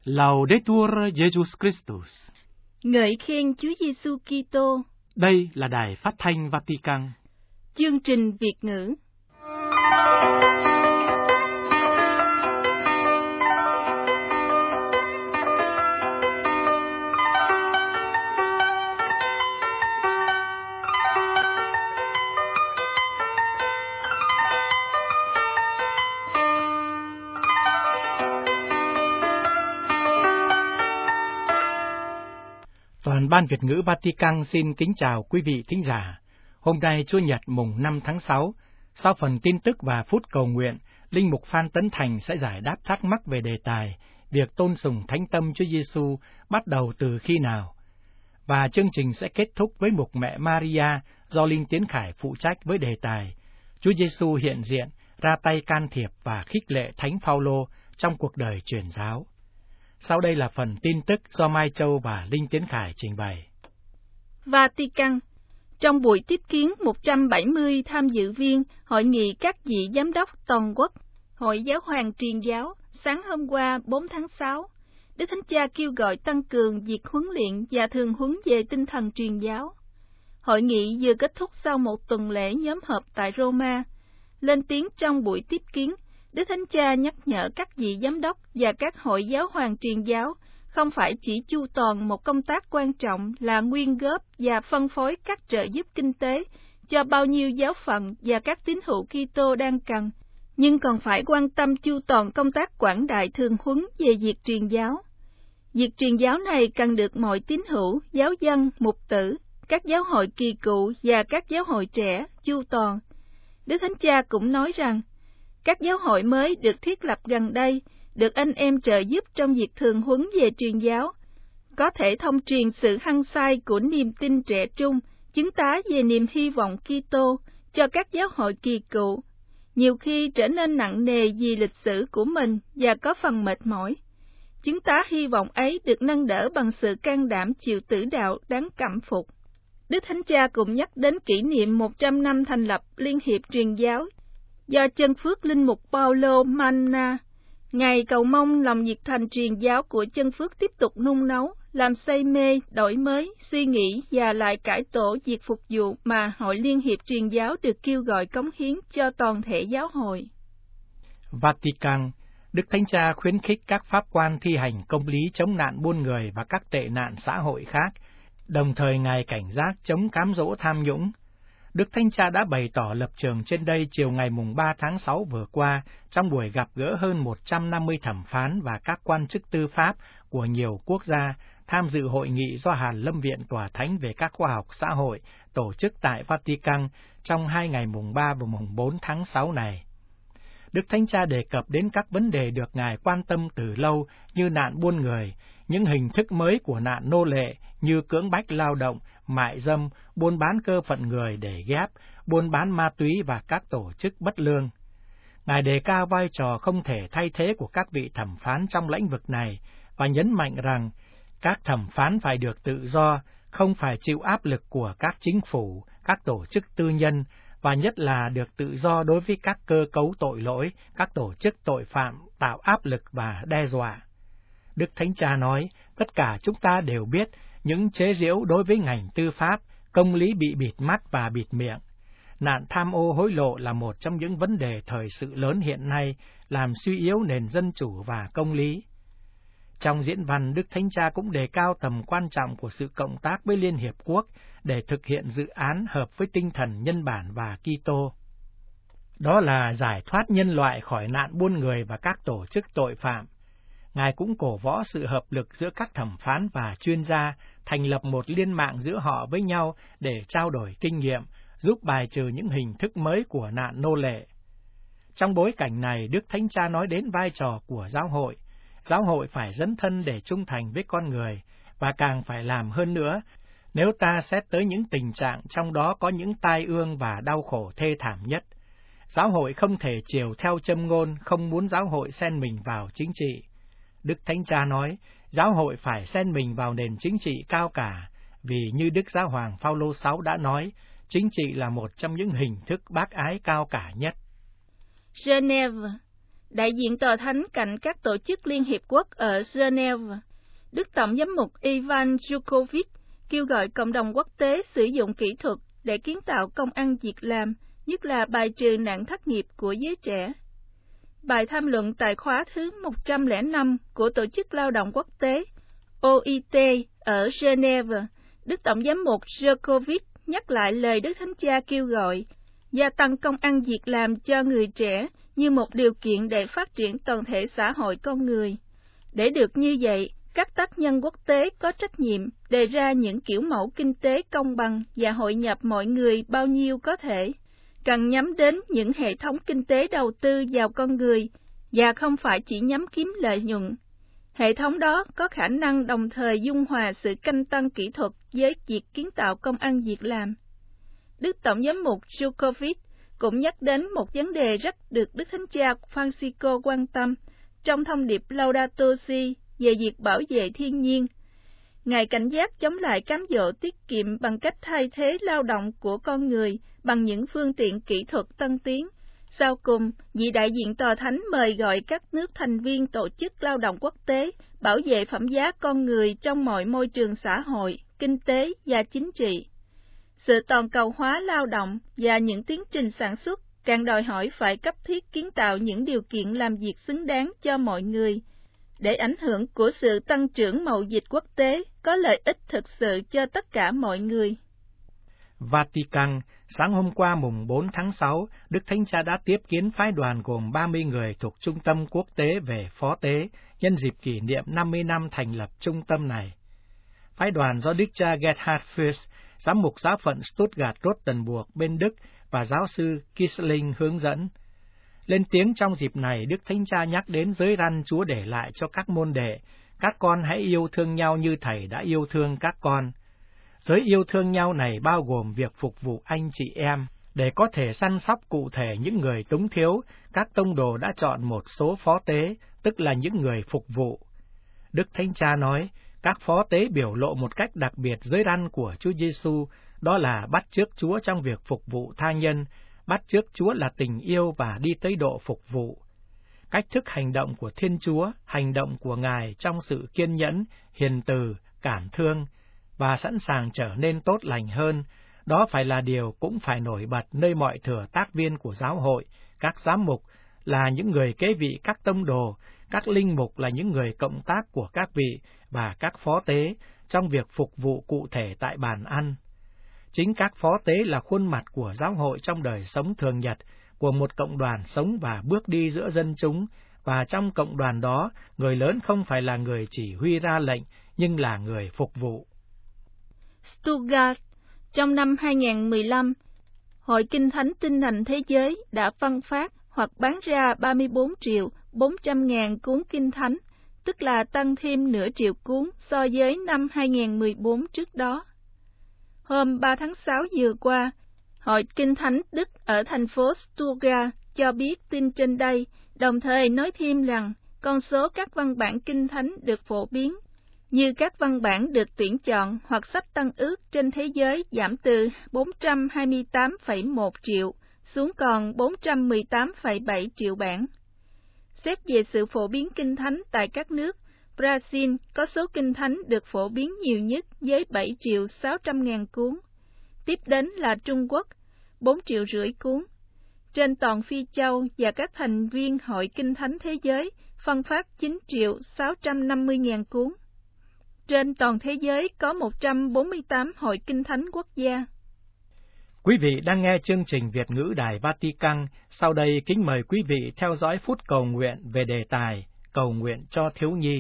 Laudetur Jesus Christus. Ngợi khen Chúa Giêsu Kitô. Đây là Đài Phát thanh Vatican. Chương trình Việt ngữ. Toàn ban Việt ngữ Vatican xin kính chào quý vị thính giả. Hôm nay Chủ nhật mùng 5 tháng 6, sau phần tin tức và phút cầu nguyện, Linh mục Phan Tấn Thành sẽ giải đáp thắc mắc về đề tài việc tôn sùng Thánh Tâm Chúa Giêsu bắt đầu từ khi nào. Và chương trình sẽ kết thúc với mục Mẹ Maria do Linh Tiến Khải phụ trách với đề tài Chúa Giêsu hiện diện, ra tay can thiệp và khích lệ Thánh Phaolô trong cuộc đời truyền giáo. Sau đây là phần tin tức do Mai Châu và Linh Tiến Khải trình bày. Vatican. Trong buổi tiếp kiến 170 tham dự viên Hội nghị các vị giám đốc toàn quốc Hội Giáo hoàng Truyền giáo sáng hôm qua 4 tháng 6, Đức Thánh Cha kêu gọi tăng cường việc huấn luyện và thường huấn về tinh thần truyền giáo. Hội nghị vừa kết thúc sau một tuần lễ nhóm họp tại Roma. Lên tiếng trong buổi tiếp kiến, Đức Thánh Cha nhắc nhở các vị giám đốc và các hội giáo hoàng truyền giáo không phải chỉ chu toàn một công tác quan trọng là quyên góp và phân phối các trợ giúp kinh tế cho bao nhiêu giáo phận và các tín hữu Kitô đang cần, nhưng còn phải quan tâm chu toàn công tác quảng đại thường huấn về việc truyền giáo. Việc truyền giáo này cần được mọi tín hữu, giáo dân, mục tử, các giáo hội kỳ cựu và các giáo hội trẻ chu toàn. Đức Thánh Cha cũng nói rằng, các giáo hội mới được thiết lập gần đây, được anh em trợ giúp trong việc thường huấn về truyền giáo, có thể thông truyền sự hăng say của niềm tin trẻ trung, chứng tá về niềm hy vọng Kitô cho các giáo hội kỳ cựu, nhiều khi trở nên nặng nề vì lịch sử của mình và có phần mệt mỏi. Chứng tá hy vọng ấy được nâng đỡ bằng sự can đảm chịu tử đạo đáng cảm phục. Đức Thánh Cha cũng nhắc đến kỷ niệm 100 năm thành lập Liên hiệp Truyền giáo do chân phước linh mục Paulo Manna. Ngài cầu mong lòng nhiệt thành truyền giáo của chân phước tiếp tục nung nấu, làm say mê, đổi mới, suy nghĩ và lại cải tổ việc phục vụ mà Hội Liên hiệp Truyền giáo được kêu gọi cống hiến cho toàn thể giáo hội. Vatican. Đức Thánh Cha khuyến khích các pháp quan thi hành công lý chống nạn buôn người và các tệ nạn xã hội khác, đồng thời Ngài cảnh giác chống cám dỗ tham nhũng. Đức Thánh Cha đã bày tỏ lập trường trên đây chiều ngày mùng 3 tháng 6 vừa qua trong buổi gặp gỡ hơn 150 thẩm phán và các quan chức tư pháp của nhiều quốc gia tham dự hội nghị do Hàn Lâm Viện Tòa Thánh về các khoa học xã hội tổ chức tại Vatican trong 2 ngày mùng 3 và mùng 4 tháng 6 này. Đức Thánh Cha đề cập đến các vấn đề được Ngài quan tâm từ lâu như nạn buôn người, những hình thức mới của nạn nô lệ như cưỡng bách lao động, mại dâm, buôn bán cơ phận người để ghép, buôn bán ma túy và các tổ chức bất lương. Ngài đề cao vai trò không thể thay thế của các vị thẩm phán trong lĩnh vực này và nhấn mạnh rằng các thẩm phán phải được tự do, không phải chịu áp lực của các chính phủ, các tổ chức tư nhân, và nhất là được tự do đối với các cơ cấu tội lỗi, các tổ chức tội phạm tạo áp lực và đe dọa. Đức Thánh Cha nói, tất cả chúng ta đều biết những chế giễu đối với ngành tư pháp, công lý bị bịt mắt và bịt miệng. Nạn tham ô hối lộ là một trong những vấn đề thời sự lớn hiện nay, làm suy yếu nền dân chủ và công lý. Trong diễn văn, Đức Thánh Cha cũng đề cao tầm quan trọng của sự cộng tác với Liên Hiệp Quốc để thực hiện dự án hợp với tinh thần nhân bản và Kitô. Đó là giải thoát nhân loại khỏi nạn buôn người và các tổ chức tội phạm. Ngài cũng cổ võ sự hợp lực giữa các thẩm phán và chuyên gia, thành lập một liên mạng giữa họ với nhau để trao đổi kinh nghiệm, giúp bài trừ những hình thức mới của nạn nô lệ. Trong bối cảnh này, Đức Thánh Cha nói đến vai trò của giáo hội. Giáo hội phải dấn thân để trung thành với con người, và càng phải làm hơn nữa, nếu ta xét tới những tình trạng trong đó có những tai ương và đau khổ thê thảm nhất. Giáo hội không thể chiều theo châm ngôn không muốn giáo hội xen mình vào chính trị. Đức Thánh Cha nói, giáo hội phải xen mình vào nền chính trị cao cả, vì như Đức Giáo hoàng Phaolô VI đã nói, chính trị là một trong những hình thức bác ái cao cả nhất. Geneva. đại diện tòa thánh cạnh các tổ chức Liên Hiệp Quốc ở Geneva, Đức Tổng giám mục Ivan Jukovic kêu gọi cộng đồng quốc tế sử dụng kỹ thuật để kiến tạo công ăn việc làm, nhất là bài trừ nạn thất nghiệp của giới trẻ. Bài tham luận tại khóa thứ 105 của Tổ chức Lao động Quốc tế OIT ở Geneva, Đức Tổng giám mục Jukovic nhắc lại lời Đức Thánh Cha kêu gọi gia tăng công ăn việc làm cho người trẻ như một điều kiện để phát triển toàn thể xã hội con người. Để được như vậy, các tác nhân quốc tế có trách nhiệm đề ra những kiểu mẫu kinh tế công bằng và hội nhập mọi người bao nhiêu có thể, cần nhắm đến những hệ thống kinh tế đầu tư vào con người và không phải chỉ nhắm kiếm lợi nhuận. Hệ thống đó có khả năng đồng thời dung hòa sự canh tăng kỹ thuật với việc kiến tạo công ăn việc làm. Đức Tổng giám mục Jukovic cũng nhắc đến một vấn đề rất được Đức Thánh Cha Francisco quan tâm trong thông điệp Laudato Si về việc bảo vệ thiên nhiên. Ngài cảnh giác chống lại cám dỗ tiết kiệm bằng cách thay thế lao động của con người bằng những phương tiện kỹ thuật tân tiến. Sau cùng, vị đại diện tòa thánh mời gọi các nước thành viên Tổ chức Lao động Quốc tế bảo vệ phẩm giá con người trong mọi môi trường xã hội, kinh tế và chính trị. Sự toàn cầu hóa lao động và những tiến trình sản xuất càng đòi hỏi phải cấp thiết kiến tạo những điều kiện làm việc xứng đáng cho mọi người, để ảnh hưởng của sự tăng trưởng mậu dịch quốc tế có lợi ích thực sự cho tất cả mọi người. Vatican, sáng hôm qua mùng 4 tháng 6, Đức Thánh Cha đã tiếp kiến phái đoàn gồm 30 người thuộc Trung tâm Quốc tế về Phó tế nhân dịp kỷ niệm 50 năm thành lập trung tâm này. Phái đoàn do Đức cha Gerhard Fürst, giám mục giáo phận Stuttgart-Rottenburg bên Đức và giáo sư Kisling hướng dẫn. Lên tiếng trong dịp này, Đức Thánh Cha nhắc đến giới răn Chúa để lại cho các môn đệ: các con hãy yêu thương nhau như Thầy đã yêu thương các con. Giới yêu thương nhau này bao gồm việc phục vụ anh chị em. Để có thể săn sóc cụ thể những người túng thiếu, các tông đồ đã chọn một số phó tế, tức là những người phục vụ. Đức Thánh Cha nói, các phó tế biểu lộ một cách đặc biệt giới răn của Chúa Giêsu, đó là bắt chước Chúa trong việc phục vụ tha nhân, bắt chước Chúa là tình yêu và đi tới độ phục vụ. Cách thức hành động của Thiên Chúa, hành động của Ngài trong sự kiên nhẫn, hiền từ, cảm thương và sẵn sàng trở nên tốt lành hơn, đó phải là điều cũng phải nổi bật nơi mọi thừa tác viên của giáo hội, các giám mục là những người kế vị các tông đồ, các linh mục là những người cộng tác của các vị và các phó tế trong việc phục vụ cụ thể tại bàn ăn. Chính các phó tế là khuôn mặt của giáo hội trong đời sống thường nhật, của một cộng đoàn sống và bước đi giữa dân chúng, và trong cộng đoàn đó, người lớn không phải là người chỉ huy ra lệnh, nhưng là người phục vụ. Stuttgart, trong năm 2015, Hội Kinh Thánh Tin Lành Thế Giới đã phân phát hoặc bán ra 34.400.000 cuốn Kinh Thánh, tức là tăng thêm nửa triệu cuốn so với năm 2014 trước đó. Hôm 3 tháng 6 vừa qua, Hội Kinh Thánh Đức ở thành phố Stuttgart cho biết tin trên đây, đồng thời nói thêm rằng con số các văn bản Kinh Thánh được phổ biến, như các văn bản được tuyển chọn hoặc sách Tân Ước trên thế giới giảm từ 428,1 triệu xuống còn 418,7 triệu bản. Xét về sự phổ biến Kinh Thánh tại các nước, Brazil có số Kinh Thánh được phổ biến nhiều nhất với 7.600.000 cuốn. Tiếp đến là Trung Quốc, 4,5 triệu cuốn. Trên toàn Phi Châu và các thành viên Hội Kinh Thánh Thế Giới phân phát 9.650.000 cuốn. Trên toàn thế giới có 148 hội Kinh Thánh quốc gia. Quý vị đang nghe chương trình Việt ngữ Đài Vatican. Sau đây kính mời quý vị theo dõi phút cầu nguyện về đề tài cầu nguyện cho thiếu nhi.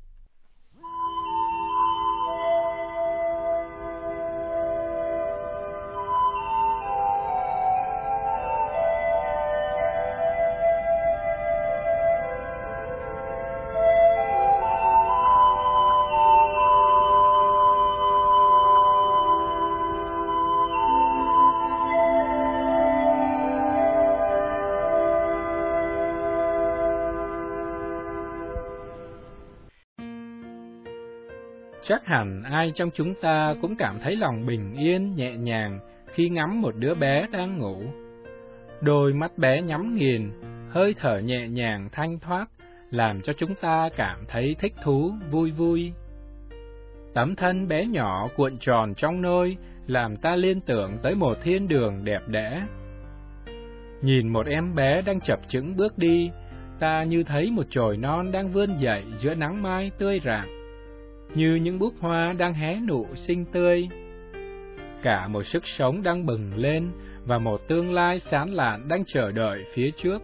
Chắc hẳn ai trong chúng ta cũng cảm thấy lòng bình yên, nhẹ nhàng khi ngắm một đứa bé đang ngủ. Đôi mắt bé nhắm nghiền, hơi thở nhẹ nhàng thanh thoát, làm cho chúng ta cảm thấy thích thú, vui vui. Tấm thân bé nhỏ cuộn tròn trong nôi, làm ta liên tưởng tới một thiên đường đẹp đẽ. Nhìn một em bé đang chập chững bước đi, ta như thấy một chồi non đang vươn dậy giữa nắng mai tươi rạng, như những búp hoa đang hé nụ xinh tươi. Cả một sức sống đang bừng lên và một tương lai sáng lạn đang chờ đợi phía trước.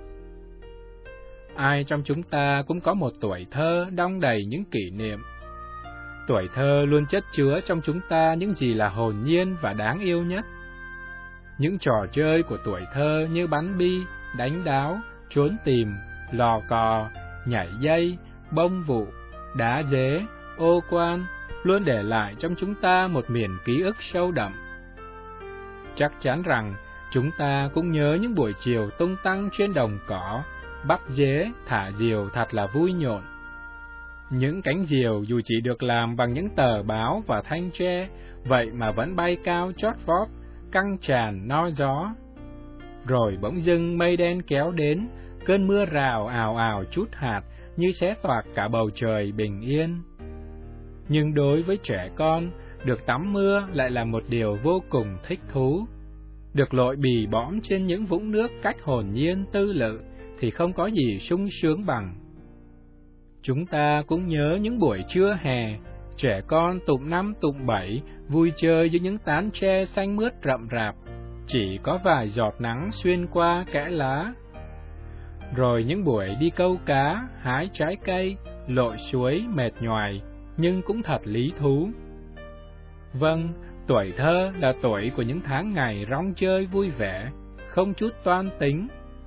Ai trong chúng ta cũng có một tuổi thơ đong đầy những kỷ niệm. Tuổi thơ luôn chất chứa trong chúng ta những gì là hồn nhiên và đáng yêu nhất. Những trò chơi của tuổi thơ như bắn bi, đánh đáo, trốn tìm, lò cò, nhảy dây, bông vụ, đá dế, ô quan luôn để lại trong chúng ta một miền ký ức sâu đậm. Chắc chắn rằng chúng ta cũng nhớ những buổi chiều tung tăng trên đồng cỏ, bắt dế, thả diều thật là vui nhộn. Những cánh diều dù chỉ được làm bằng những tờ báo và thanh tre, vậy mà vẫn bay cao chót vót, căng tràn no gió. Rồi bỗng dưng mây đen kéo đến, cơn mưa rào ào ào trút hạt như xé toạc cả bầu trời bình yên. Nhưng đối với trẻ con, được tắm mưa lại là một điều vô cùng thích thú. Được lội bì bõm trên những vũng nước cách hồn nhiên tư lự thì không có gì sung sướng bằng. Chúng ta cũng nhớ những buổi trưa hè, trẻ con tụm 5 tụm 7 vui chơi dưới những tán tre xanh mướt rậm rạp, chỉ có vài giọt nắng xuyên qua kẽ lá. Rồi những buổi đi câu cá, hái trái cây, lội suối mệt nhoài, nhưng cũng thật lý thú. Vâng, tuổi thơ là tuổi của những tháng ngày rong chơi vui vẻ, không chút toan tính.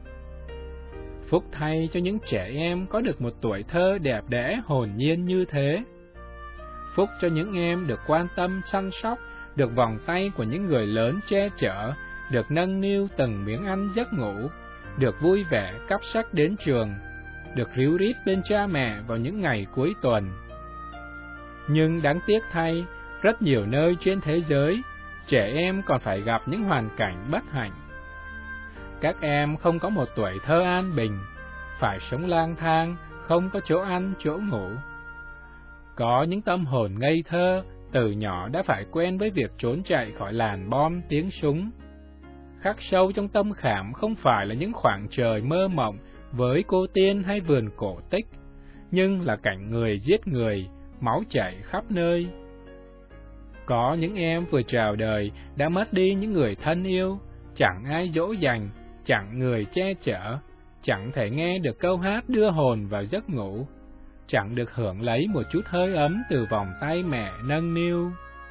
Phúc thay cho những trẻ em có được một tuổi thơ đẹp đẽ hồn nhiên như thế. Phúc cho những em được quan tâm săn sóc, được vòng tay của những người lớn che chở, được nâng niu từng miếng ăn giấc ngủ, được vui vẻ cắp sách đến trường, được ríu rít bên cha mẹ vào những ngày cuối tuần. Nhưng đáng tiếc thay, rất nhiều nơi trên thế giới, trẻ em còn phải gặp những hoàn cảnh bất hạnh. Các em không có một tuổi thơ an bình, phải sống lang thang, không có chỗ ăn, chỗ ngủ. Có những tâm hồn ngây thơ, từ nhỏ đã phải quen với việc trốn chạy khỏi làn bom tiếng súng. Khắc sâu trong tâm khảm không phải là những khoảng trời mơ mộng với cô tiên hay vườn cổ tích, nhưng là cảnh người giết người, máu chảy khắp nơi. Có những em vừa chào đời đã mất đi những người thân yêu, chẳng ai dỗ dành, chẳng người che chở, chẳng thể nghe được câu hát đưa hồn vào giấc ngủ, chẳng được hưởng lấy một chút hơi ấm từ vòng tay mẹ nâng niu.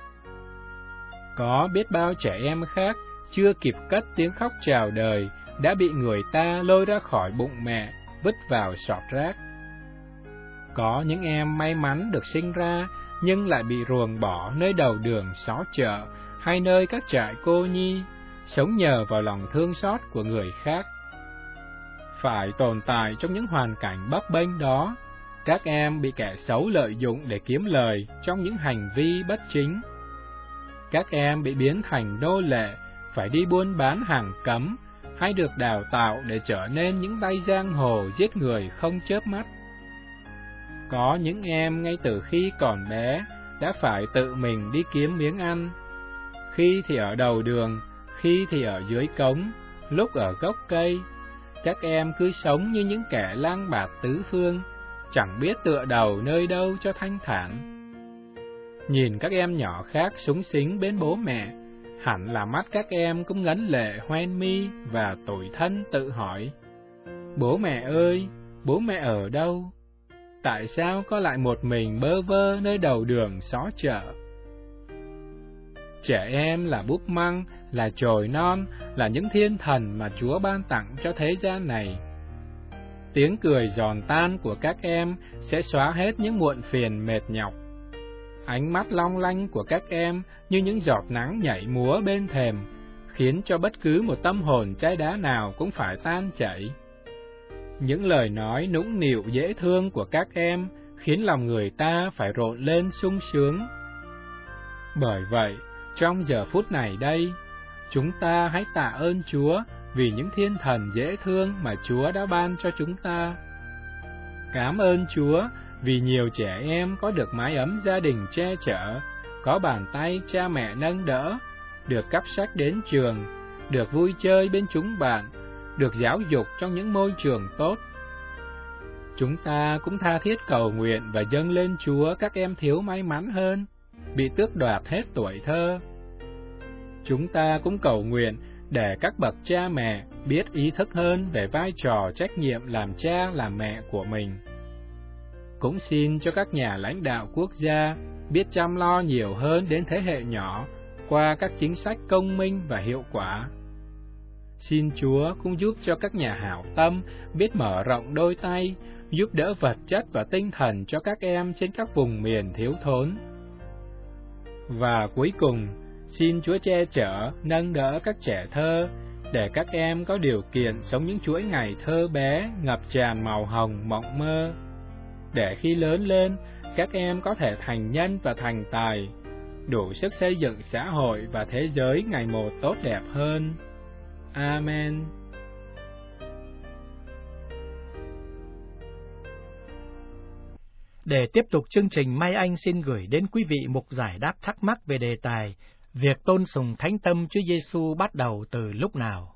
Có biết bao trẻ em khác chưa kịp cất tiếng khóc chào đời đã bị người ta lôi ra khỏi bụng mẹ, vứt vào sọt rác. Có những em may mắn được sinh ra nhưng lại bị ruồng bỏ nơi đầu đường xó chợ hay nơi các trại cô nhi, sống nhờ vào lòng thương xót của người khác. Phải tồn tại trong những hoàn cảnh bấp bênh đó, các em bị kẻ xấu lợi dụng để kiếm lời trong những hành vi bất chính. Các em bị biến thành nô lệ, phải đi buôn bán hàng cấm, hay được đào tạo để trở nên những tay giang hồ giết người không chớp mắt. Có những em ngay từ khi còn bé đã phải tự mình đi kiếm miếng ăn, khi thì ở đầu đường, khi thì ở dưới cống, lúc ở gốc cây. Các em cứ sống như những kẻ lang bạt tứ phương, chẳng biết tựa đầu nơi đâu cho thanh thản. Nhìn các em nhỏ khác súng xính bên bố mẹ, hẳn là mắt các em cũng ngấn lệ hoen mi và tủi thân tự hỏi: bố mẹ ơi, bố mẹ ở đâu? Tại sao có lại một mình bơ vơ nơi đầu đường xó chợ? Trẻ em là búp măng, là chồi non, là những thiên thần mà Chúa ban tặng cho thế gian này. Tiếng cười giòn tan của các em sẽ xóa hết những muộn phiền mệt nhọc. Ánh mắt long lanh của các em như những giọt nắng nhảy múa bên thềm, khiến cho bất cứ một tâm hồn chai đá nào cũng phải tan chảy. Những lời nói nũng nịu dễ thương của các em khiến lòng người ta phải rộn lên sung sướng. Bởi vậy, trong giờ phút này đây, chúng ta hãy tạ ơn Chúa vì những thiên thần dễ thương mà Chúa đã ban cho chúng ta. Cảm ơn Chúa vì nhiều trẻ em có được mái ấm gia đình che chở, có bàn tay cha mẹ nâng đỡ, được cắp sách đến trường, được vui chơi bên chúng bạn, được giáo dục trong những môi trường tốt. Chúng ta cũng tha thiết cầu nguyện và dâng lên Chúa các em thiếu may mắn hơn, bị tước đoạt hết tuổi thơ. Chúng ta cũng cầu nguyện để các bậc cha mẹ biết ý thức hơn về vai trò trách nhiệm làm cha làm mẹ của mình. Cũng xin cho các nhà lãnh đạo quốc gia biết chăm lo nhiều hơn đến thế hệ nhỏ qua các chính sách công minh và hiệu quả. Xin Chúa cũng giúp cho các nhà hảo tâm biết mở rộng đôi tay, giúp đỡ vật chất và tinh thần cho các em trên các vùng miền thiếu thốn. Và cuối cùng, xin Chúa che chở, nâng đỡ các trẻ thơ, để các em có điều kiện sống những chuỗi ngày thơ bé ngập tràn màu hồng mộng mơ, để khi lớn lên, các em có thể thành nhân và thành tài, đủ sức xây dựng xã hội và thế giới ngày một tốt đẹp hơn. Amen. Để tiếp tục chương trình, Mai Anh xin gửi đến quý vị mục giải đáp thắc mắc về đề tài việc tôn sùng thánh tâm Chúa Giêsu bắt đầu từ lúc nào.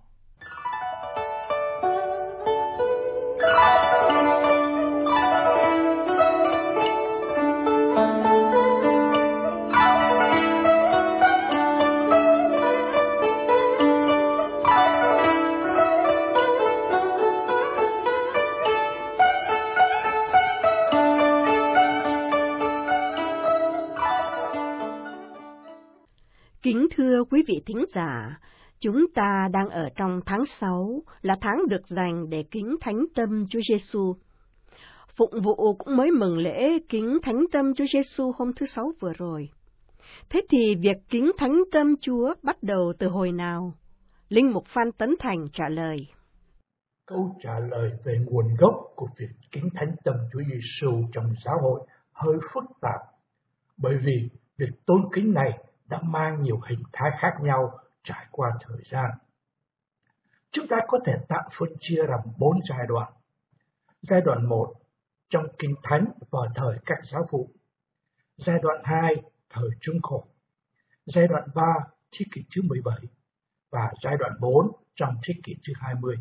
Kính thưa quý vị thính giả, chúng ta đang ở trong tháng 6, là tháng được dành để kính thánh tâm Chúa Giêsu. Phụng vụ cũng mới mừng lễ kính thánh tâm Chúa Giêsu hôm thứ Sáu vừa rồi. Thế thì việc kính thánh tâm Chúa bắt đầu từ hồi nào? Linh mục Phan Tấn Thành trả lời. Câu trả lời về nguồn gốc của việc kính thánh tâm Chúa Giêsu trong giáo hội hơi phức tạp, bởi vì việc tôn kính này đã mang nhiều hình thái khác nhau trải qua thời gian. Chúng ta có thể tạm phân chia làm 4 giai đoạn. Giai đoạn 1, trong Kinh Thánh vào thời các giáo phụ. Giai đoạn 2, thời Trung Cổ. Giai đoạn 3, thế kỷ thứ 17. Và giai đoạn 4, trong thế kỷ thứ 20.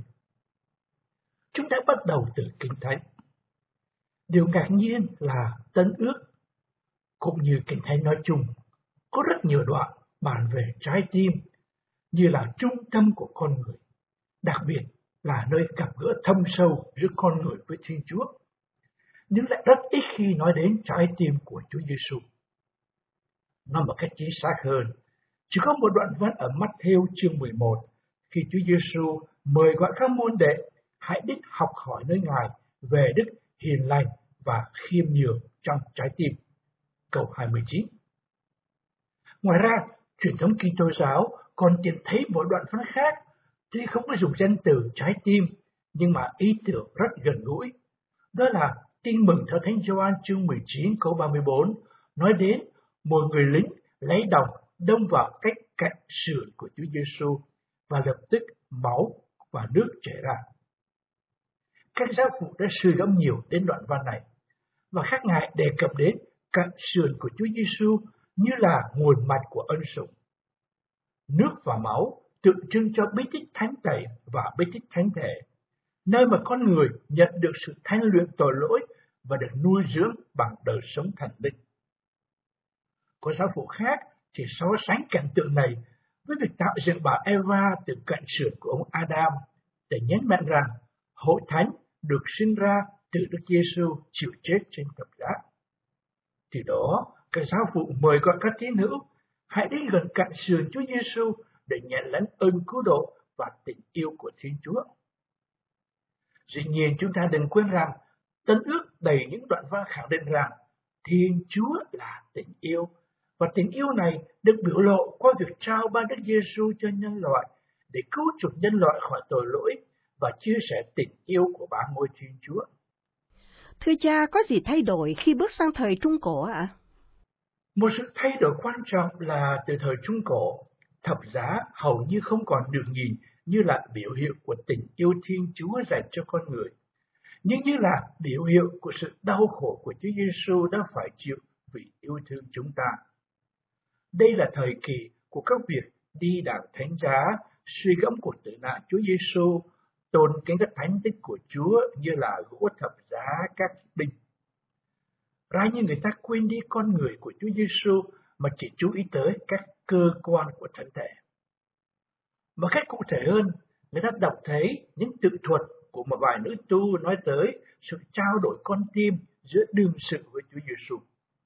Chúng ta bắt đầu từ Kinh Thánh. Điều ngạc nhiên là Tân Ước, cũng như Kinh Thánh nói chung, có rất nhiều đoạn bàn về trái tim như là trung tâm của con người, đặc biệt là nơi gặp gỡ thâm sâu giữa con người với Thiên Chúa, nhưng lại rất ít khi nói đến trái tim của Chúa Giêsu. Nói một cách chính xác hơn, chỉ có một đoạn văn ở Matthew chương 11, khi Chúa Giêsu mời gọi các môn đệ hãy đến học hỏi nơi Ngài về đức hiền lành và khiêm nhường trong trái tim. Câu 29. Ngoài ra, truyền thống Kitô giáo còn tìm thấy một đoạn văn khác, tuy không có dùng danh từ trái tim, nhưng mà ý tưởng rất gần gũi. Đó là Tin mừng theo Thánh Gioan chương 19 câu 34, nói đến một người lính lấy đồng đâm vào cách cạnh sườn của Chúa Giêsu và lập tức máu và nước chảy ra. Các giáo phụ đã suy gẫm nhiều đến đoạn văn này, và các ngài đề cập đến cạnh sườn của Chúa Giêsu như là nguồn mạch của ân sủng. Nước và máu tượng trưng cho bí tích thánh tẩy và bí tích thánh thể, nơi mà con người nhận được sự thanh luyện tội lỗi và được nuôi dưỡng bằng đời sống thần linh. Có giáo phụ khác chỉ so sánh cảnh tượng này với việc tạo dựng bà Eva từ cạnh sườn của ông Adam, để nhấn mạnh rằng hội thánh được sinh ra từ Đức Giêsu chịu chết trên thập giá. Từ đó, các giáo phụ mời gọi các tín hữu hãy đến gần cạnh sườn Chúa Giêsu để nhận lãnh ơn cứu độ và tình yêu của Thiên Chúa. Dĩ nhiên, chúng ta đừng quên rằng Tân Ước đầy những đoạn văn khẳng định rằng Thiên Chúa là tình yêu, và tình yêu này được biểu lộ qua việc trao ban Đức Giêsu cho nhân loại để cứu chuộc nhân loại khỏi tội lỗi và chia sẻ tình yêu của ba ngôi Thiên Chúa. Thưa cha, có gì thay đổi khi bước sang thời Trung Cổ ạ? Một sự thay đổi quan trọng là từ thời Trung Cổ, thập giá hầu như không còn được nhìn như là biểu hiệu của tình yêu Thiên Chúa dành cho con người, nhưng như là biểu hiệu của sự đau khổ của Chúa Giêsu đã phải chịu vì yêu thương chúng ta. Đây là thời kỳ của các việc đi đàn thánh giá, suy gẫm cuộc tử nạn Chúa Giêsu, tôn kính các thánh tích của Chúa như là gỗ thập giá các đinh. Ra như người ta quên đi con người của Chúa Giêsu mà chỉ chú ý tới các cơ quan của thân thể. Một cách cụ thể hơn, người ta đọc thấy những tự thuật của một vài nữ tu nói tới sự trao đổi con tim giữa đương sự với Chúa Giêsu.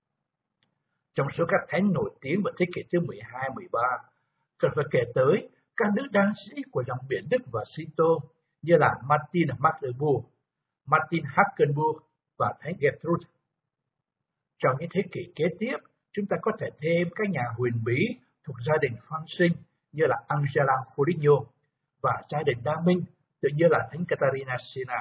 Trong số các thánh nổi tiếng vào thế kỷ thứ 12, 13, cần phải kể tới các nữ đan sĩ của dòng biển Đức và Sito như là Martin Magdeburg, Martin Hackenburg và thánh Gertrude. Trong những thế kỷ kế tiếp, chúng ta có thể thêm các nhà huyền bí thuộc gia đình Phan Sinh như là Angela Foligno và gia đình Đa Minh tự như là thánh Catarina Siena.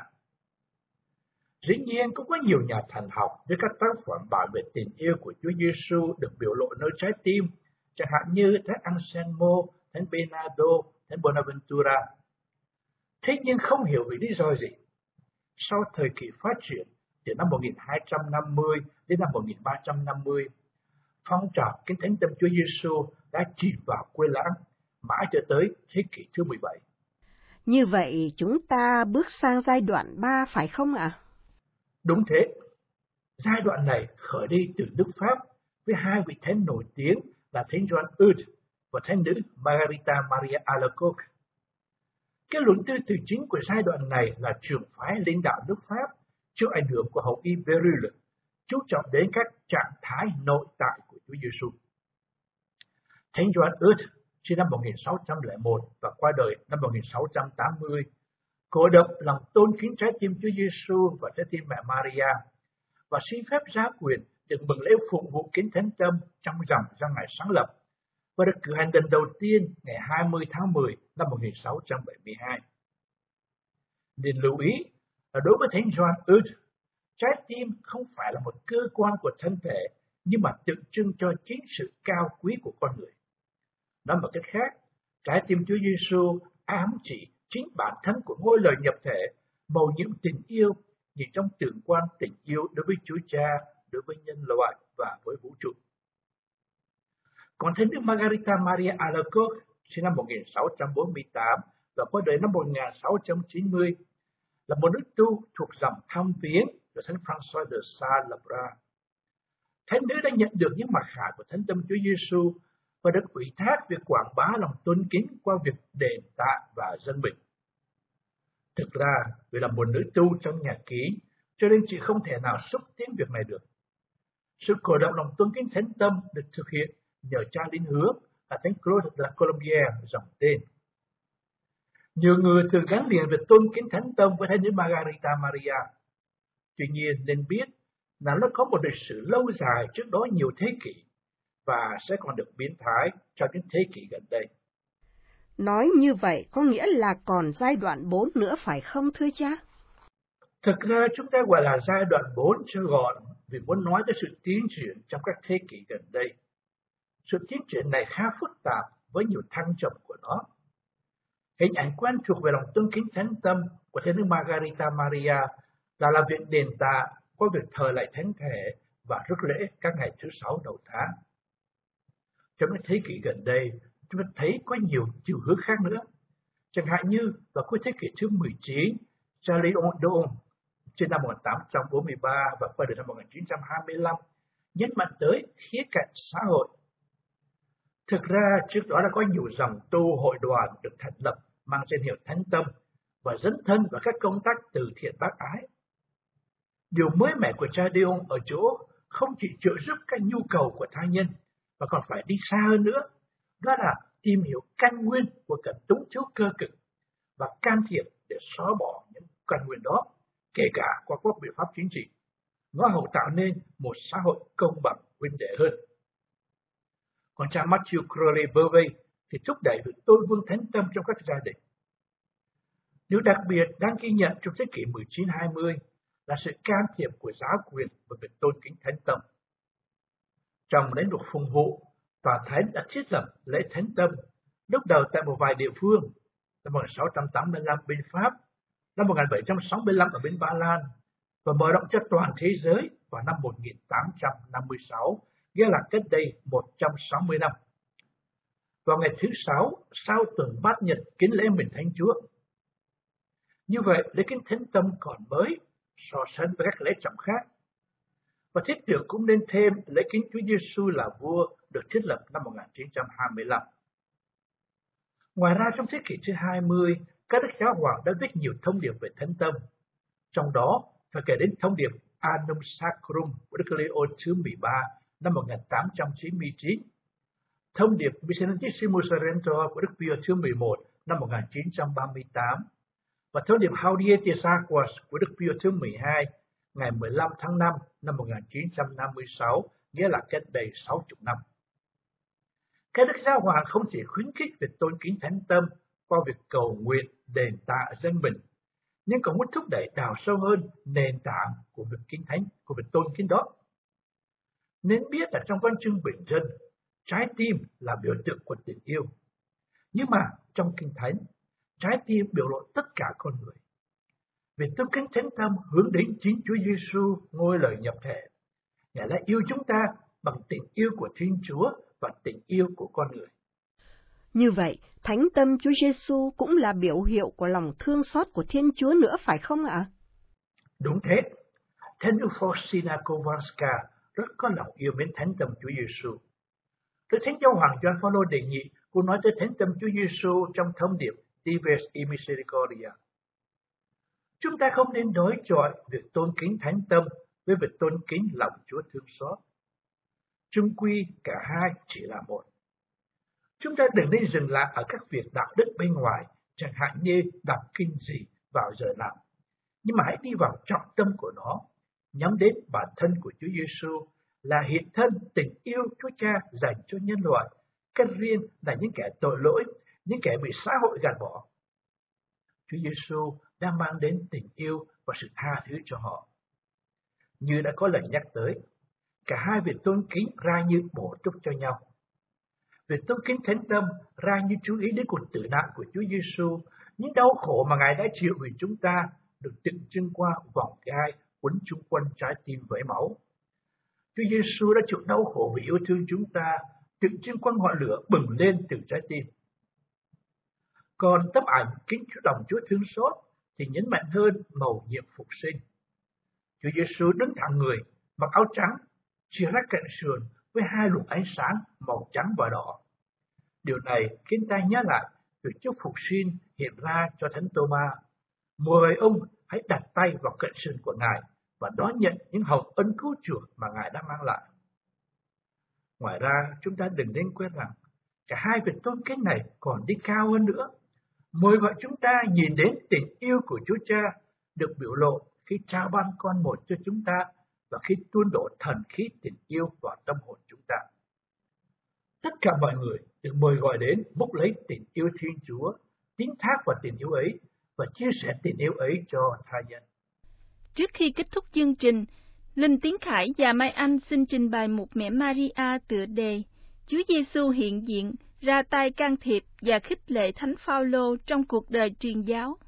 Dĩ nhiên cũng có nhiều nhà thần học với các tác phẩm bảo vệ tình yêu của Chúa Giêsu được biểu lộ nơi trái tim, chẳng hạn như thánh Anselmo, thánh Bernardo, thánh Bonaventura. Thế nhưng không hiểu vì lý do gì, sau thời kỳ phát triển từ năm 1250 đến năm 1350, phong trào kính thánh tâm Chúa Giêsu đã chìm vào quên lãng mãi cho tới thế kỷ thứ 17. Như vậy chúng ta bước sang giai đoạn 3 phải không ạ? Đúng thế. Giai đoạn này khởi đi từ nước Pháp với hai vị thánh nổi tiếng là thánh Gioan Eudes và thánh nữ Margarita Maria Alacoque. Cái luận tư từ chính của giai đoạn này là trường phái lãnh đạo nước Pháp chịu ảnh hưởng của hậu y Berulle, chú trọng đến các trạng thái nội tại của Chúa Giêsu. Thánh Gioan Eudes sinh năm 1601 và qua đời năm 1680, cổ động lòng tôn kính trái tim Chúa Giêsu và trái tim mẹ Maria, và xin phép giá quyền được mừng lễ phụng vụ kính thánh tâm trong rằm do Ngài sáng lập, và được cử hành lần đầu tiên ngày 20 tháng 10 năm 1672. Nên lưu ý là đối với thánh Gioan Eudes, trái tim không phải là một cơ quan của thân thể, nhưng mà tượng trưng cho chính sự cao quý của con người. Nói một cách khác, trái tim Chúa Giêsu ám chỉ chính bản thân của ngôi lời nhập thể, mầu nhiệm tình yêu, nhìn trong tượng quan tình yêu đối với Chúa Cha, đối với nhân loại và với vũ trụ. Còn thánh nữ Margarita Maria Alacoque sinh năm 1648 và qua đời năm 1690 là một nữ tu thuộc dòng Tham Viếng của thánh François de Sales. Thánh nữ đã nhận được những mặc khải của thánh tâm Chúa Giêsu và được ủy thác việc quảng bá lòng tôn kính qua việc đền tạ và dâng bình. Thực ra, vì là một nữ tu trong nhà ký, cho nên chị không thể nào xúc tiến việc này được. Sự cổ động lòng tôn kính thánh tâm được thực hiện nhờ cha linh hướng là thánh Claude de la Colombière dòng tên. Nhiều người thường gắn liền việc tôn kính thánh tâm với thánh nữ Margarita Maria. Tuy nhiên nên biết là nó có một lịch sử lâu dài trước đó nhiều thế kỷ và sẽ còn được biến thái trong những thế kỷ gần đây. Nói như vậy có nghĩa là còn giai đoạn 4 nữa phải không thưa cha? Thực ra chúng ta gọi là giai đoạn 4 cho gọn vì muốn nói tới sự tiến triển trong các thế kỷ gần đây. Sự tiến triển này khá phức tạp với nhiều thăng trầm của nó. Hình ảnh quen thuộc về lòng tôn kính thánh tâm của thánh nữ Margarita Maria là làm việc đền tạ qua việc thờ lạy thánh thể và rước lễ các ngày thứ 6 đầu tháng. Trong những thế kỷ gần đây, chúng ta thấy có nhiều chiều hướng khác nữa. Chẳng hạn như vào cuối thế kỷ thứ 19, Charles Dom trên năm 1843 và qua đời năm 1925 nhấn mạnh tới khía cạnh xã hội. Thực ra trước đó đã có nhiều dòng tu hội đoàn được thành lập mang danh hiệu Thánh Tâm và dấn thân vào các công tác từ thiện bác ái. Điều mới mẻ của cha Dion ở chỗ không chỉ trợ giúp các nhu cầu của tha nhân mà còn phải đi xa hơn nữa, đó là tìm hiểu căn nguyên của cả túng thiếu cơ cực và can thiệp để xóa bỏ những căn nguyên đó, kể cả qua các biện pháp chính trị, ngõ hậu tạo nên một xã hội công bằng huynh đệ hơn. Còn cha Matthew Crowley Bovey thì thúc đẩy việc tôn vinh thánh tâm trong các gia đình. Điều đặc biệt đáng ghi nhận trong thế kỷ 19-20 là sự can thiệp của giáo quyền vào việc tôn kính thánh tâm. Trong lễ luật phụng vụ, tòa thánh đã thiết lập lễ thánh tâm, lúc đầu tại một vài địa phương, năm 1685 bên Pháp, năm 1765 ở bên Ba Lan, và mở rộng cho toàn thế giới vào năm 1856, nghĩa là cách đây 160 năm. Vào ngày thứ Sáu, sau tuần Bát Nhật kính lễ Mừng Thánh Chúa. Như vậy, lễ kính Thánh Tâm còn mới so sánh với các lễ trọng khác. Và thiết tưởng cũng nên thêm lễ kính Chúa Giêsu là vua được thiết lập năm 1925. Ngoài ra, trong thế kỷ thứ 20, các đức giáo hoàng đã viết nhiều thông điệp về Thánh Tâm. Trong đó, phải kể đến thông điệp Annum Sacrum của Đức Leo thứ 13 năm 1899, thông điệp Miserentissimus Redemptor của Đức Pio thứ 11 năm 1938, và thông điệp Haudietis Aquas của Đức Pio thứ 12 ngày 15 tháng 5 năm 1956, nghĩa là cách đây 60 năm. Các đức giáo hoàng không chỉ khuyến khích việc tôn kính Thánh Tâm qua việc cầu nguyện, đền tạ, dâng mình, nhưng còn muốn thúc đẩy đào sâu hơn nền tảng của việc kính thánh, của việc tôn kính đó. Nên biết là trong văn chương bình dân, trái tim là biểu tượng của tình yêu. Nhưng mà trong Kinh Thánh, trái tim biểu lộ tất cả con người. Việc tôn kính Thánh Tâm hướng đến chính Chúa Giêsu ngôi lời nhập thể. Ngài đã yêu chúng ta bằng tình yêu của Thiên Chúa và tình yêu của con người. Như vậy, Thánh Tâm Chúa Giêsu cũng là biểu hiệu của lòng thương xót của Thiên Chúa nữa, phải không ạ? Đúng thế. Thánh Faustina Kowalska rất có lòng yêu mến Thánh Tâm Chúa Giêsu. Đức Thánh Giáo hoàng Gioan Phaolô đề nghị cô nói tới Thánh Tâm Chúa Giêsu trong thông điệp Dives e Misericordia. Chúng ta không nên đối chọi việc tôn kính Thánh Tâm với việc tôn kính lòng Chúa thương xót. Chung quy cả hai chỉ là một. Chúng ta đừng nên dừng lại ở các việc đạo đức bên ngoài, chẳng hạn như đọc kinh dị vào giờ làm, nhưng mà hãy đi vào trọng tâm của nó, nhắm đến bản thân của Chúa Giêsu là hiện thân tình yêu Chúa Cha dành cho nhân loại, cách riêng là những kẻ tội lỗi, những kẻ bị xã hội gạt bỏ. Chúa Giêsu đang mang đến tình yêu và sự tha thứ cho họ. Như đã có lần nhắc tới, cả hai việc tôn kính ra như bổ túc cho nhau. Việc tôn kính Thánh Tâm ra như chú ý đến cuộc tử nạn của Chúa Giêsu, những đau khổ mà Ngài đã chịu vì chúng ta được tượng trưng qua vòng gai quấn chung quanh trái tim vẩy máu. Chúa Giêsu đã chịu đau khổ vì yêu thương chúng ta, tượng trưng qua ngọn lửa bừng lên từ trái tim. Còn tấm ảnh kính lòng Chúa thương xót thì nhấn mạnh hơn mầu nhiệm phục sinh. Chúa Giêsu đứng thẳng người, mặc áo trắng, chia rách cạnh sườn với hai luồng ánh sáng màu trắng và đỏ. Điều này khiến ta nhớ lại việc Chúa phục sinh hiện ra cho Thánh Tô-ma. Mời ông hãy đặt tay vào cạnh sườn của Ngài và đón nhận những hồng ân cứu chuộc mà Ngài đã mang lại. Ngoài ra, chúng ta đừng nên quên rằng cả hai việc tôn kính này còn đi cao hơn nữa. Mời gọi chúng ta nhìn đến tình yêu của Chúa Cha được biểu lộ khi trao ban con một cho chúng ta và khi tuôn đổ thần khí tình yêu vào tâm hồn chúng ta. Tất cả mọi người được mời gọi đến múc lấy tình yêu Thiên Chúa, tín thác vào tình yêu ấy và chia sẻ tình yêu ấy cho tha nhân. Trước khi kết thúc chương trình, Linh Tiến Khải và Mai Anh xin trình bày một mẹ Maria tựa đề Chúa Giêsu hiện diện, ra tay can thiệp và khích lệ Thánh Phaolô trong cuộc đời truyền giáo.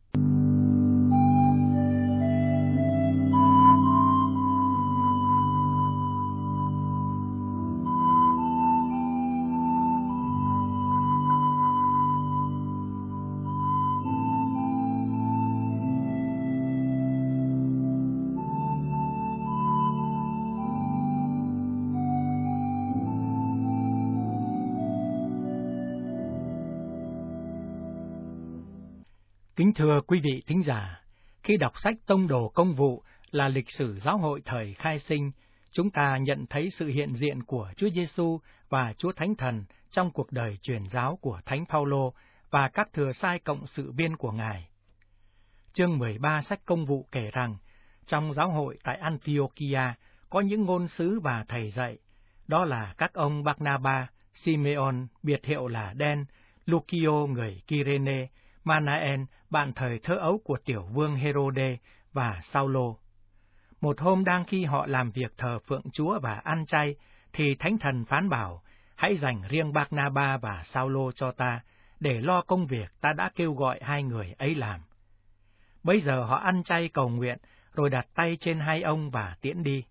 Kính thưa quý vị thính giả, khi đọc sách Tông đồ Công vụ là lịch sử giáo hội thời khai sinh, chúng ta nhận thấy sự hiện diện của Chúa Giêsu và Chúa Thánh Thần trong cuộc đời truyền giáo của Thánh Phaolô và các thừa sai cộng sự viên của Ngài. Chương 13 sách Công vụ kể rằng, trong giáo hội tại Antiochia có những ngôn sứ và thầy dạy, đó là các ông Barnaba, Simeon, biệt hiệu là Đen, Lucio người Kyrene, Manaen, bạn thời thơ ấu của tiểu vương Herode và Saulo. Một hôm đang khi họ làm việc thờ phượng Chúa và ăn chay, thì Thánh Thần phán bảo, hãy dành riêng Barnaba và Saulo cho ta, để lo công việc ta đã kêu gọi hai người ấy làm. Bây giờ họ ăn chay cầu nguyện, rồi đặt tay trên hai ông và tiễn đi.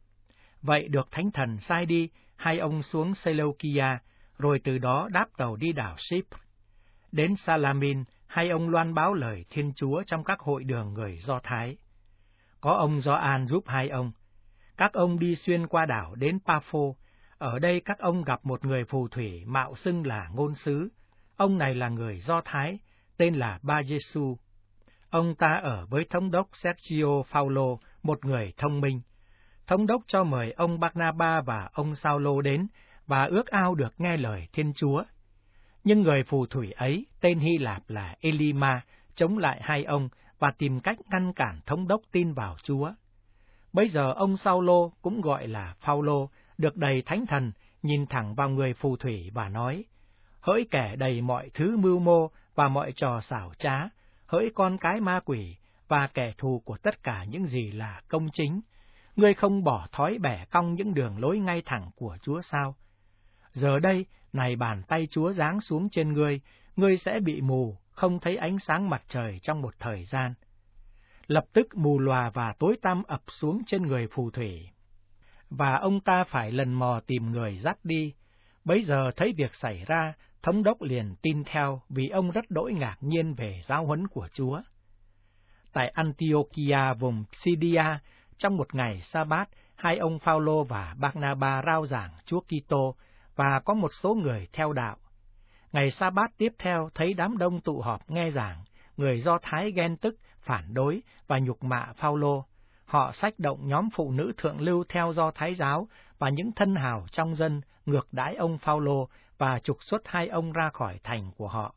Vậy được Thánh Thần sai đi, hai ông xuống Seleukia, rồi từ đó đáp tàu đi đảo Ship. Đến Salamin, hai ông loan báo lời Thiên Chúa trong các hội đường người Do Thái. Có ông Gioan giúp hai ông. Các ông đi xuyên qua đảo đến Paphô. Ở đây các ông gặp một người phù thủy mạo xưng là ngôn sứ. Ông này là người Do Thái, tên là Ba-giê-su. Ông ta ở với thống đốc Sergio Phao-lô, một người thông minh. Thống đốc cho mời ông Barnaba và ông Sao-lô đến, và ước ao được nghe lời Thiên Chúa. Nhưng người phù thủy ấy, tên Hy Lạp là Elima, chống lại hai ông và tìm cách ngăn cản thống đốc tin vào Chúa. Bây giờ ông Sao-lô, cũng gọi là Phao-lô, được đầy Thánh Thần, nhìn thẳng vào người phù thủy và nói: hỡi kẻ đầy mọi thứ mưu mô và mọi trò xảo trá, hỡi con cái ma quỷ và kẻ thù của tất cả những gì là công chính, ngươi không bỏ thói bẻ cong những đường lối ngay thẳng của Chúa sao? Giờ đây, này bàn tay Chúa giáng xuống trên ngươi sẽ bị mù, không thấy ánh sáng mặt trời trong một thời gian. Lập tức mù lòa và tối tăm ập xuống trên người phù thủy, và ông ta phải lần mò tìm người dắt đi. Bấy giờ thấy việc xảy ra, thống đốc liền tin theo, vì ông rất đỗi ngạc nhiên về giáo huấn của Chúa. Tại Antiochia, vùng Pisidia, trong một ngày Sa-bát, hai ông Phao-lô và Barnaba rao giảng Chúa Kitô, và có một số người theo đạo. Ngày Sa-bát tiếp theo, thấy đám đông tụ họp nghe giảng, người Do Thái ghen tức, phản đối và nhục mạ Phao-lô. Họ xách động nhóm phụ nữ thượng lưu theo Do Thái giáo và những thân hào trong dân, ngược đãi ông Phao-lô và trục xuất hai ông ra khỏi thành của họ.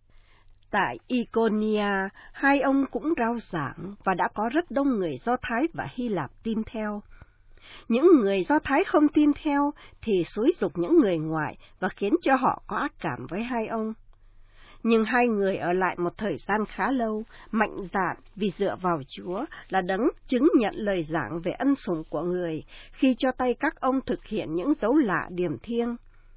Tại Iconia, hai ông cũng rao giảng và đã có rất đông người Do Thái và Hy Lạp tin theo. Những người Do Thái không tin theo thì xúi giục những người ngoại và khiến cho họ có ác cảm với hai ông. Nhưng hai người ở lại một thời gian khá lâu, mạnh dạn vì dựa vào Chúa là đấng chứng nhận lời giảng về ân sủng của người khi cho tay các ông thực hiện những dấu lạ điềm thiêng.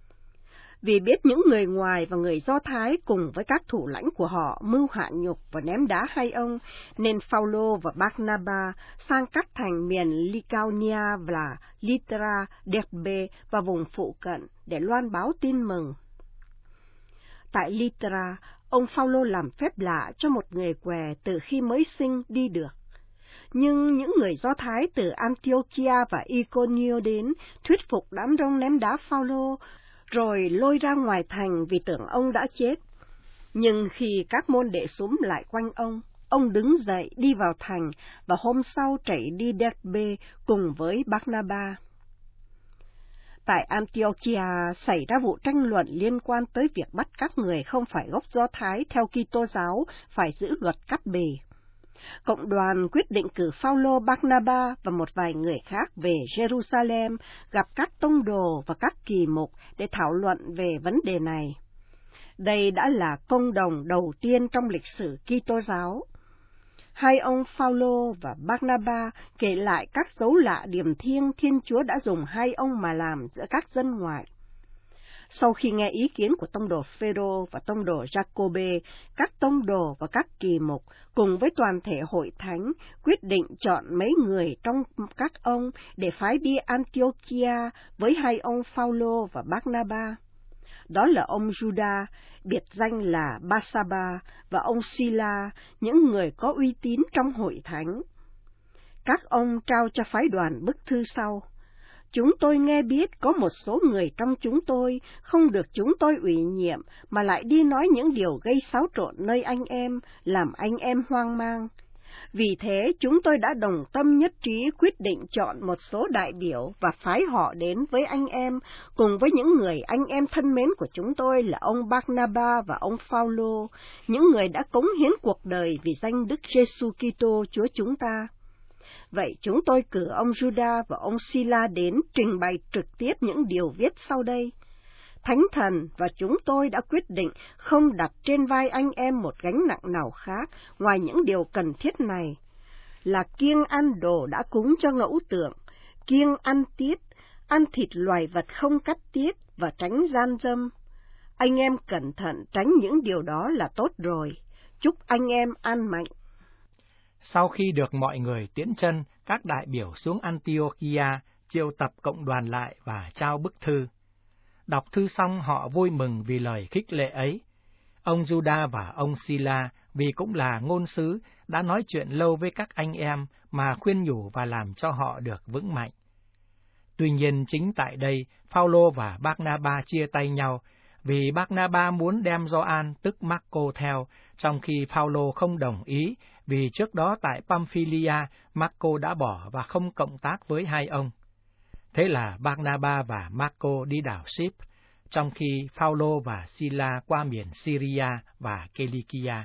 Vì biết những người ngoài và người Do Thái cùng với các thủ lãnh của họ mưu hạ nhục và ném đá hai ông, nên Phao-lô và Barnaba sang các thành miền Lycaonia và Lystra, Derbe và vùng phụ cận để loan báo tin mừng. Tại Lystra, ông Phao-lô làm phép lạ cho một người què từ khi mới sinh đi được. Nhưng những người Do Thái từ Antiochia và Iconio đến thuyết phục đám đông ném đá Phao-lô, rồi lôi ra ngoài thành vì tưởng ông đã chết. Nhưng khi các môn đệ xúm lại quanh ông đứng dậy đi vào thành và hôm sau chạy đi Derbe cùng với Barnaba. Tại Antiochia xảy ra vụ tranh luận liên quan tới việc bắt các người không phải gốc Do Thái theo Kitô giáo phải giữ luật cắt bì. Cộng đoàn quyết định cử Phao-lô, Barnaba và một vài người khác về Jerusalem gặp các tông đồ và các kỳ mục để thảo luận về vấn đề này. Đây đã là công đồng đầu tiên trong lịch sử Kitô giáo. Hai ông Phao-lô và Barnaba kể lại các dấu lạ điềm thiêng Thiên Chúa đã dùng hai ông mà làm giữa các dân ngoại. Sau khi nghe ý kiến của tông đồ Phêrô và tông đồ Giacôbê, các tông đồ và các kỳ mục cùng với toàn thể hội thánh quyết định chọn mấy người trong các ông để phái đi Antiochia với hai ông Phao-lô và Barnaba. Đó là ông Juda, biệt danh là Ba-sa-ba, và ông Sila, những người có uy tín trong hội thánh. Các ông trao cho phái đoàn bức thư sau: Chúng tôi nghe biết có một số người trong chúng tôi không được chúng tôi ủy nhiệm mà lại đi nói những điều gây xáo trộn nơi anh em, làm anh em hoang mang. Vì thế, chúng tôi đã đồng tâm nhất trí quyết định chọn một số đại biểu và phái họ đến với anh em, cùng với những người anh em thân mến của chúng tôi là ông Barnaba và ông Phao-lô, những người đã cống hiến cuộc đời vì danh Đức Giêsu Kitô Chúa chúng ta. Vậy chúng tôi cử ông Juda và ông Sila đến trình bày trực tiếp những điều viết sau đây. Thánh Thần và chúng tôi đã quyết định không đặt trên vai anh em một gánh nặng nào khác ngoài những điều cần thiết này, là kiêng ăn đồ đã cúng cho ngẫu tượng, kiêng ăn tiết, ăn thịt loài vật không cắt tiết và tránh gian dâm, Anh em cẩn thận tránh những điều đó là tốt rồi. Chúc anh em an mạnh. Sau khi được mọi người tiễn chân, các đại biểu xuống Antiochia triệu tập cộng đoàn lại và trao bức thư. Đọc thư xong họ vui mừng vì lời khích lệ ấy. Ông Juda và ông Sila, vì cũng là ngôn sứ, đã nói chuyện lâu với các anh em mà khuyên nhủ và làm cho họ được vững mạnh. Tuy nhiên chính tại đây, Phao-lô và Bác-na-ba chia tay nhau, vì Bác-na-ba muốn đem Gioan tức Marco theo, trong khi Phao-lô không đồng ý, vì trước đó tại Pamphylia, Marco đã bỏ và không cộng tác với hai ông. Thế là Bác-na-ba và Marco đi đảo Ship, trong khi Phao-lô và Sila qua miền Syria và Kilikia.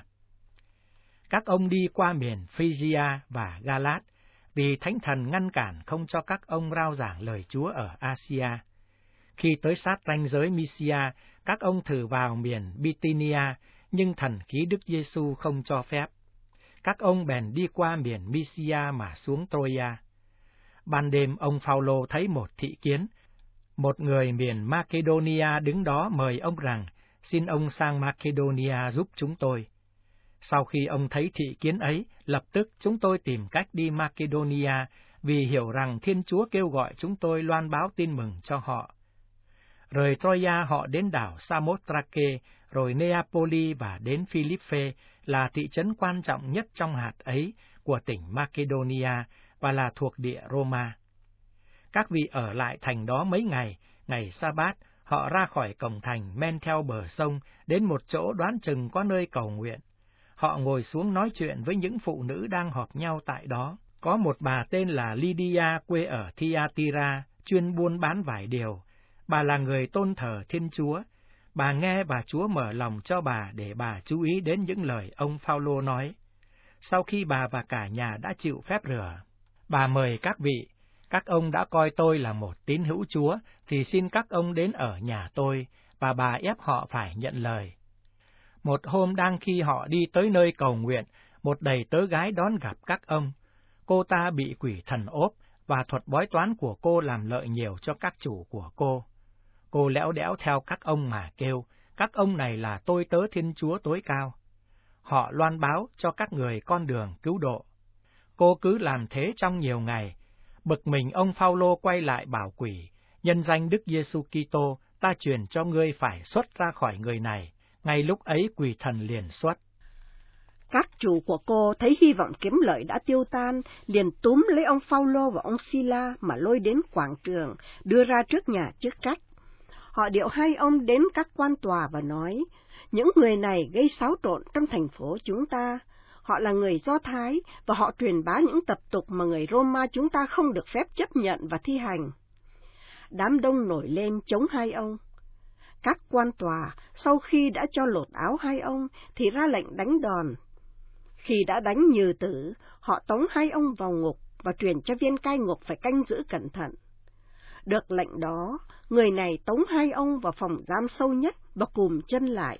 Các ông đi qua miền Phrygia và Galat, vì Thánh Thần ngăn cản không cho các ông rao giảng lời Chúa ở Asia. Khi tới sát ranh giới Mysia, các ông thử vào miền Bithynia, nhưng thần khí Đức Giêsu không cho phép. Các ông bèn đi qua miền Mysia mà xuống Troia. Ban đêm ông Phao-lô thấy một thị kiến. Một người miền Macedonia đứng đó mời ông rằng, xin ông sang Macedonia giúp chúng tôi. Sau khi ông thấy thị kiến ấy, lập tức chúng tôi tìm cách đi Macedonia, vì hiểu rằng Thiên Chúa kêu gọi chúng tôi loan báo tin mừng cho họ. Rời Troia họ đến đảo Samothrake, rồi Neapoli và đến Philippe, là thị trấn quan trọng nhất trong hạt ấy của tỉnh Macedonia và là thuộc địa Roma. Các vị ở lại thành đó mấy ngày, ngày Sa-bát, họ ra khỏi cổng thành men theo bờ sông đến một chỗ đoán chừng có nơi cầu nguyện. Họ ngồi xuống nói chuyện với những phụ nữ đang họp nhau tại đó. Có một bà tên là Lydia quê ở Thyatira, chuyên buôn bán vải điều. Bà là người tôn thờ Thiên Chúa. Bà nghe và Chúa mở lòng cho bà để bà chú ý đến những lời ông Phao-lô nói. Sau khi bà và cả nhà đã chịu phép rửa, bà mời các vị. Các ông đã coi tôi là một tín hữu Chúa, thì xin các ông đến ở nhà tôi, và bà ép họ phải nhận lời. Một hôm đang khi họ đi tới nơi cầu nguyện, một đầy tớ gái đón gặp các ông. Cô ta bị quỷ thần ốp, và thuật bói toán của cô làm lợi nhiều cho các chủ của cô. Cô lẽo đẽo theo các ông mà kêu, các ông này là tôi tớ Thiên Chúa tối cao. Họ loan báo cho các người con đường cứu độ. Cô cứ làm thế trong nhiều ngày. Bực mình ông Phao-lô quay lại bảo quỷ, nhân danh Đức Giêsu Kitô, ta truyền cho ngươi phải xuất ra khỏi người này. Ngay lúc ấy quỷ thần liền xuất. Các chủ của cô thấy hy vọng kiếm lợi đã tiêu tan, liền túm lấy ông Phao-lô và ông Sila mà lôi đến quảng trường, đưa ra trước nhà chức trách. Họ điệu hai ông đến các quan tòa và nói, những người này gây xáo trộn trong thành phố chúng ta. Họ là người Do Thái, và họ truyền bá những tập tục mà người Roma chúng ta không được phép chấp nhận và thi hành. Đám đông nổi lên chống hai ông. Các quan tòa, sau khi đã cho lột áo hai ông, thì ra lệnh đánh đòn. Khi đã đánh nhừ tử, họ tống hai ông vào ngục và truyền cho viên cai ngục phải canh giữ cẩn thận. Được lệnh đó, người này tống hai ông vào phòng giam sâu nhất và cùm chân lại.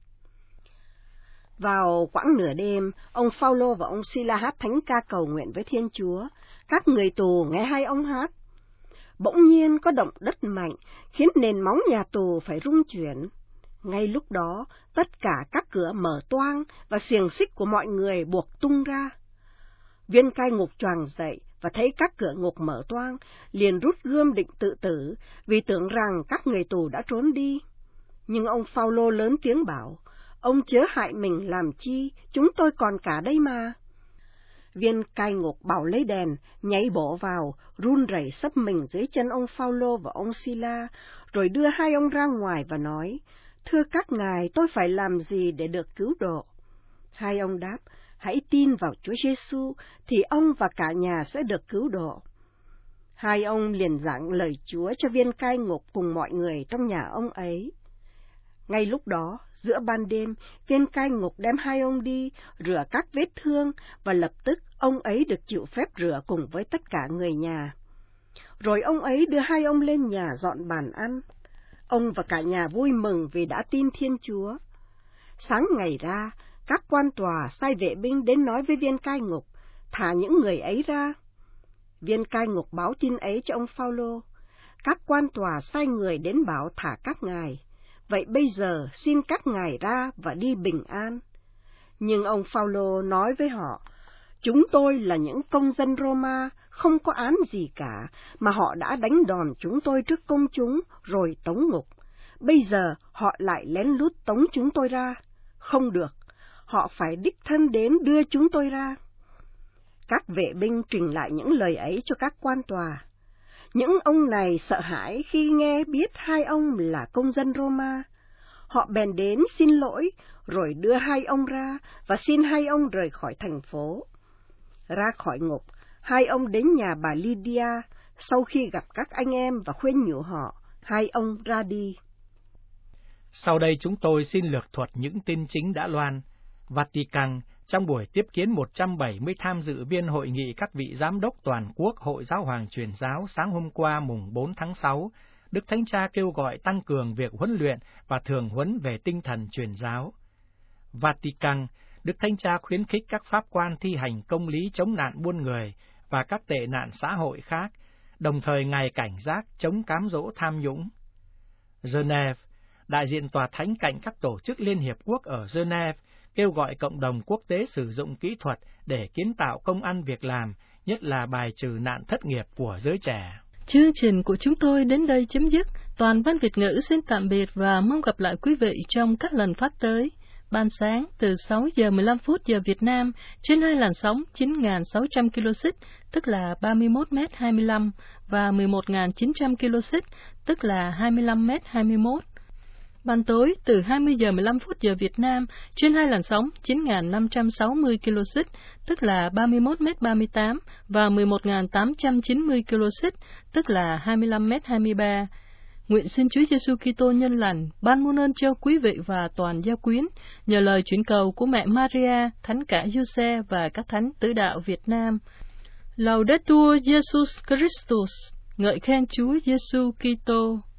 Vào quãng nửa đêm, ông Phao-lô và ông Sila hát thánh ca cầu nguyện với Thiên Chúa. Các người tù nghe hai ông hát. Bỗng nhiên có động đất mạnh, khiến nền móng nhà tù phải rung chuyển. Ngay lúc đó, tất cả các cửa mở toang và xiềng xích của mọi người buộc tung ra. Viên cai ngục choàng dậy và thấy các cửa ngục mở toang, liền rút gươm định tự tử, vì tưởng rằng các người tù đã trốn đi. Nhưng ông Phao-lô lớn tiếng bảo, ông chớ hại mình làm chi, chúng tôi còn cả đây mà. Viên cai ngục bảo lấy đèn, nhảy bổ vào, run rẩy sấp mình dưới chân ông Phao-lô và ông Sila, rồi đưa hai ông ra ngoài và nói, thưa các ngài, tôi phải làm gì để được cứu độ? Hai ông đáp, hãy tin vào Chúa Giêsu, thì ông và cả nhà sẽ được cứu độ. Hai ông liền giảng lời Chúa cho viên cai ngục cùng mọi người trong nhà ông ấy. Ngay lúc đó, giữa ban đêm, viên cai ngục đem hai ông đi, rửa các vết thương, và lập tức ông ấy được chịu phép rửa cùng với tất cả người nhà. Rồi ông ấy đưa hai ông lên nhà dọn bàn ăn. Ông và cả nhà vui mừng vì đã tin Thiên Chúa. Sáng ngày ra, các quan tòa sai vệ binh đến nói với viên cai ngục, thả những người ấy ra. Viên cai ngục báo tin ấy cho ông Phao-lô. Các quan tòa sai người đến bảo thả các ngài. vậy bây giờ xin các ngài ra và đi bình an. Nhưng ông Phao-lô nói với họ, chúng tôi là những công dân Roma, không có án gì cả, mà họ đã đánh đòn chúng tôi trước công chúng, rồi tống ngục. Bây giờ họ lại lén lút tống chúng tôi ra. Không được, họ phải đích thân đến đưa chúng tôi ra. Các vệ binh trình lại những lời ấy cho các quan tòa. Những ông này sợ hãi khi nghe biết hai ông là công dân Roma. Họ bèn đến xin lỗi, rồi đưa hai ông ra và xin hai ông rời khỏi thành phố. Ra khỏi ngục, hai ông đến nhà bà Lydia. Sau khi gặp các anh em và khuyên nhủ họ, hai ông ra đi. Sau đây chúng tôi xin lược thuật những tin chính đã loan. Vatican, trong buổi tiếp kiến 170 tham dự viên hội nghị các vị giám đốc toàn quốc Hội Giáo hoàng Truyền giáo sáng hôm qua mùng 4 tháng 6, Đức Thánh Cha kêu gọi tăng cường việc huấn luyện và thường huấn về tinh thần truyền giáo. Vatican, Đức Thánh Cha khuyến khích các pháp quan thi hành công lý chống nạn buôn người và các tệ nạn xã hội khác, đồng thời ngày cảnh giác chống cám dỗ tham nhũng. Geneva, đại diện Tòa Thánh cạnh các tổ chức Liên Hiệp Quốc ở Geneva kêu gọi cộng đồng quốc tế sử dụng kỹ thuật để kiến tạo công ăn việc làm, nhất là bài trừ nạn thất nghiệp của giới trẻ. Chương trình của chúng tôi đến đây chấm dứt. Toàn văn Việt ngữ xin tạm biệt và mong gặp lại quý vị trong các lần phát tới. Ban sáng từ 6 giờ 15 phút giờ Việt Nam trên hai làn sóng 9.600 kHz, tức là 31m25 và 11.900 kHz, tức là 25m21. Ban tối từ 20 giờ 15 phút giờ Việt Nam trên hai làn sóng 9.560 kHz, tức là 31m38 và 11.890 kHz, tức là 25m23. Nguyện xin Chúa Giêsu Kitô nhân lành ban muôn ơn cho quý vị và toàn gia quyến, nhờ lời chuyển cầu của mẹ Maria, Thánh cả Giuse và các thánh tứ đạo Việt Nam. Laudetur Jesus Christus, ngợi khen Chúa Giêsu Kitô.